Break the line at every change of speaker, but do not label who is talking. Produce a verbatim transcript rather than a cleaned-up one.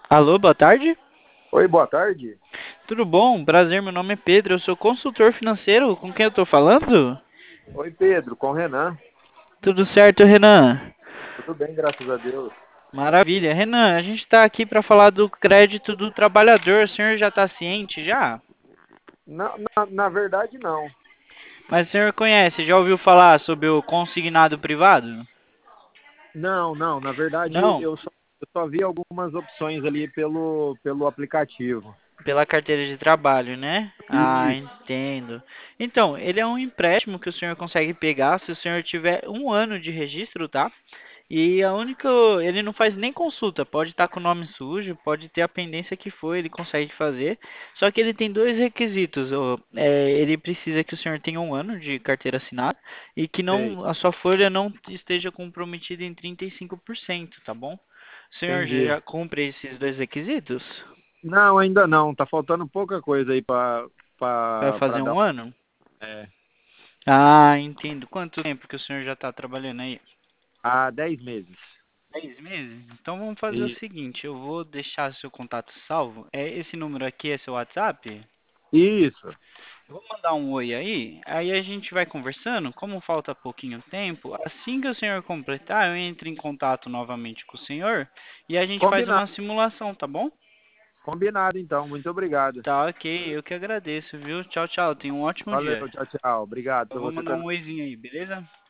Alô, boa tarde.
Oi, boa tarde.
Tudo bom? Prazer, meu nome é Pedro, eu sou consultor financeiro. Com quem eu tô falando?
Oi, Pedro, com o Renan.
Tudo certo, Renan?
Tudo bem, graças a Deus.
Maravilha. Renan, a gente está aqui para falar do crédito do trabalhador. O senhor já está ciente já?
Na, na, na verdade, não.
Mas o senhor conhece, já ouviu falar sobre o consignado privado?
Não, não. Na verdade,
Não?
eu só, eu só vi algumas opções ali pelo, pelo aplicativo.
Pela carteira de trabalho, né? Ah,
Isso,
entendo. Então, ele é um empréstimo que o senhor consegue pegar se o senhor tiver um ano de registro, tá? E a única, ele não faz nem consulta, pode estar com o nome sujo, pode ter a pendência que for, ele consegue fazer. Só que ele tem dois requisitos, ó, é, ele precisa que o senhor tenha um ano de carteira assinada e que
sei.
não, a sua folha não esteja comprometida em trinta e cinco por cento, tá bom? O senhor
Entendi.
já cumpre esses dois requisitos
Não, ainda não. Tá faltando pouca coisa aí para
para
para
fazer
dar.
um ano?
É,
Ah, entendo. Quanto tempo que o senhor já está trabalhando aí?
há dez meses.
Dez meses? Então vamos fazer o
E,
seguinte, eu vou deixar seu contato salvo. É esse número aqui é seu WhatsApp?
isso.
Eu vou mandar um oi aí, aí a gente vai conversando. Como falta pouquinho tempo, assim que o senhor completar, eu entro em contato novamente com o senhor e a gente faz uma
Combinado.
simulação, tá bom?
Combinado, então. Muito obrigado.
Tá, ok. Eu que agradeço, viu? Tchau, tchau. Tenha um ótimo
Valeu,
dia.
tchau, tchau. Obrigado
Eu
para
vou
você
mandar um
também.
oizinho aí, beleza?